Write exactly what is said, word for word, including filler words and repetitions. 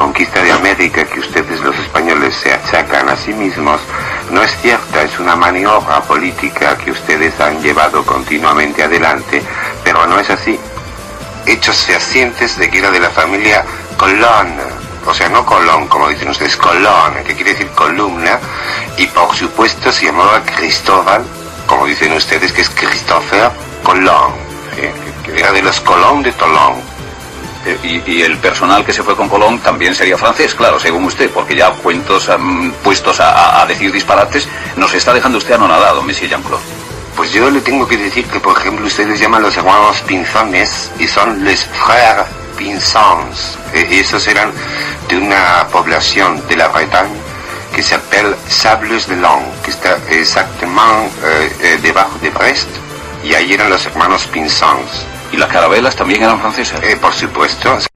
conquista de América que ustedes los españoles se achacan a sí mismos no es cierta, es una maniobra política que ustedes han llevado continuamente adelante, pero no es así. Hechos fehacientes de que era de la familia Colón, o sea, no Colón, como dicen ustedes, Colón, que quiere decir columna, y por supuesto se llamaba Cristóbal, como dicen ustedes, que es Christopher Colón, ¿eh? Que era de los Colón de Tolón. Y, y el personal que se fue con Colón también sería francés, claro, según usted, porque ya cuentos um, puestos a, a decir disparates, nos está dejando usted anonadado, Monsieur Jean-Claude. Pues yo le tengo que decir que, por ejemplo, ustedes llaman los hermanos Pinzones y son les frères Pinzons. Eh, esos eran de una población de la Bretagne que se llama Sables-d'Olonne, que está exactamente eh, eh, debajo de Brest, y ahí eran los hermanos Pinzons. ¿Y las carabelas también eran francesas? Eh, por supuesto.